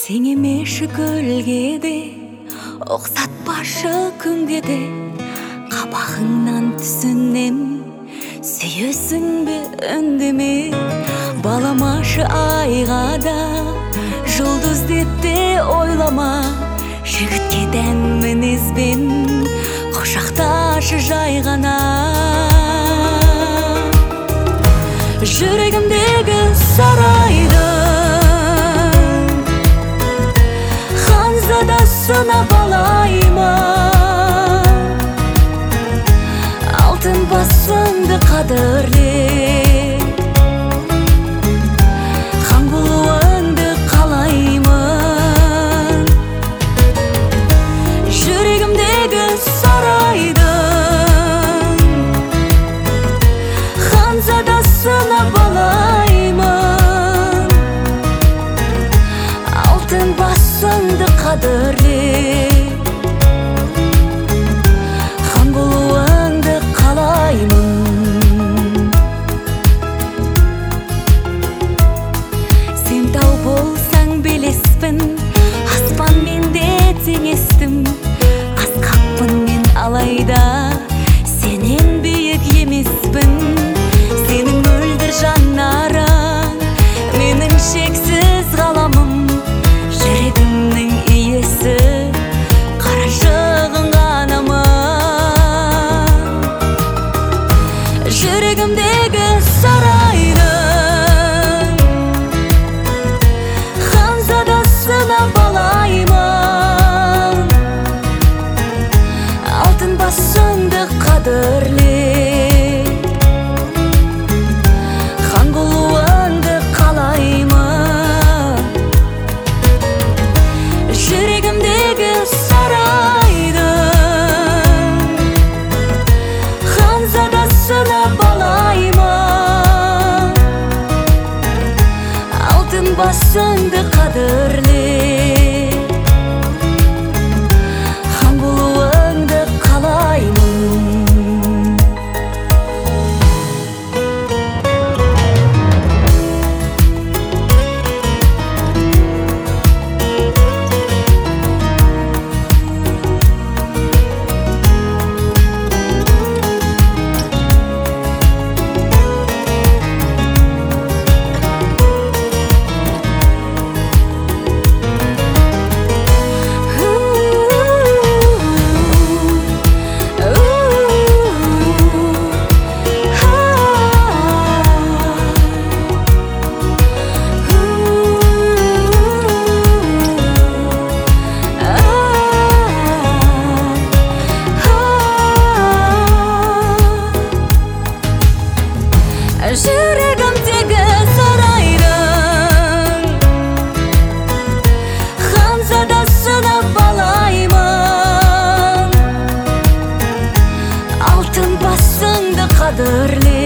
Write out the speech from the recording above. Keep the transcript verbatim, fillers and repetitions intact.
Сен емеш көлге де, ұқсатпашы күнге де, қабағыңнан түсінем, сүйесің бе үндеме. Баламашы айға да, жұлдыз деп те ойлама. Жігітке дән мінезбен, құшақташы жай ғана. Жүрегімдегі сарайды ханзадасына балайма. Алтын басыңды қадірле, хан болуыңды қалаймын. Жүрегімдегі сарайды ханзадасына балаймын. Алтын басыңды қадірле, хан болуыңды қалаймын. Сен тау болсаң белеспін, аспан менде теңестім. Асқақпын мен алайда, сенен биік емеспін. Сенің мөлдір жанарың менің шексіз ғаламым. Жүрегімнің иесі қарашығын ғанамын. Жүрегімдегі сарайдың ханзадасына балаймын. Алтын басыңды қадірле, хан болуыңды қалаймын. Жүрегімдегі сарайдың ханзадасына балаймын. Алтын басыңды қадірле, хан болуыңды қалаймын. Жүрегімдегі сарайдың ханзадасына балаймын. Алтын басыңды қадірле,